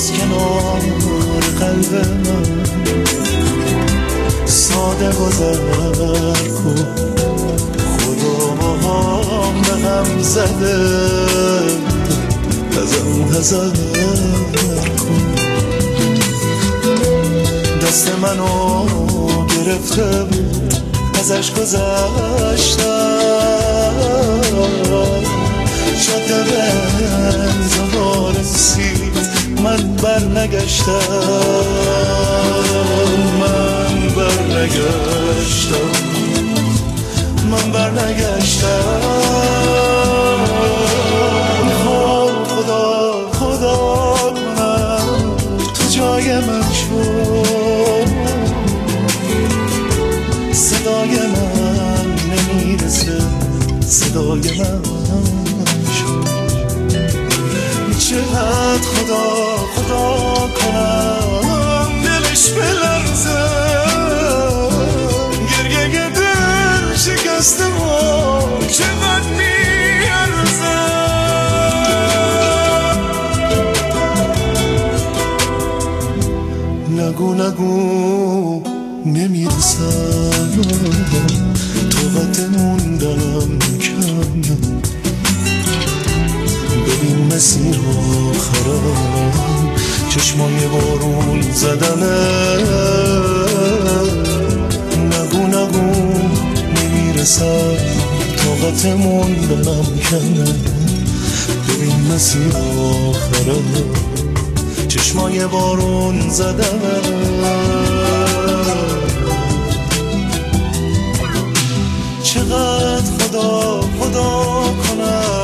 از کنار قلب من ساده گذر کن. خدا ما هم به هم زده ازم حذر کن. دست منو گرفته بود ازش گذشتم، شده بنزا رسید من بر نگشتم، من بر نگشتم، من بر نگشتم. خدا خدا کنم تو جای من شد، صدای من نمیرسه صدای من شد. چقدر خدا خدا کنم دلش بلرزه، گریه دل شکسته و چقدر میارزه. نگو نگو نمیرسم، طاقت موندم کم. ببین مسیر آخرم چشمای بارون زدنه. نگو نگو نمیرسم، طاقت موندنم کم. ببین مسیر آخرم چشمای بارون زدنه. چقدر خدا خدا کنم